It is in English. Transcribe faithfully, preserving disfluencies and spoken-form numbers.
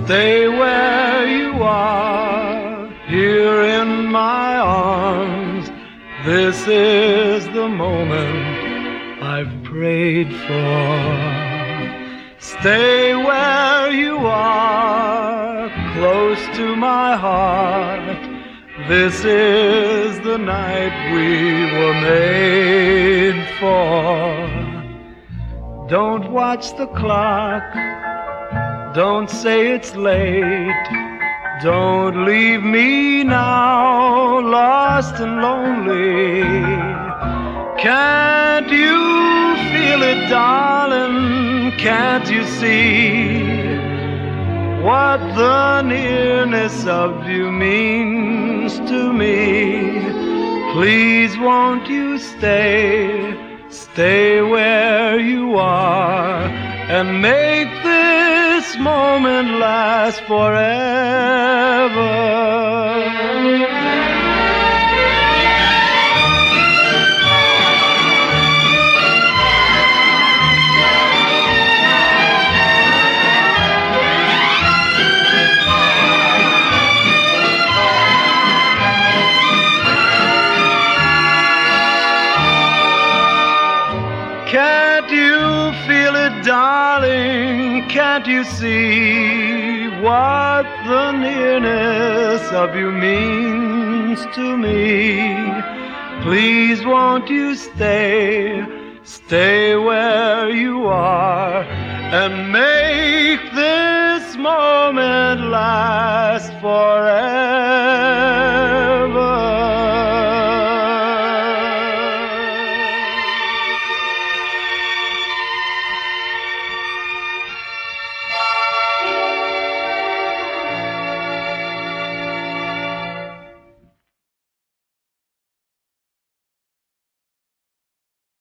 Stay where you are, here in my arms. This is the moment I've prayed for. Stay where you are, close to my heart. This is the night we were made for. Don't watch the clock, don't say it's late. Don't leave me now, lost and lonely. Can't you feel it, darling? Can't you see what the nearness of you means to me? Please won't you stay, stay where you are, and make this moment last forever. Can't you feel it, darling? Can't you see what the nearness of you means to me? Please won't you stay, stay where you are, and make this moment last forever.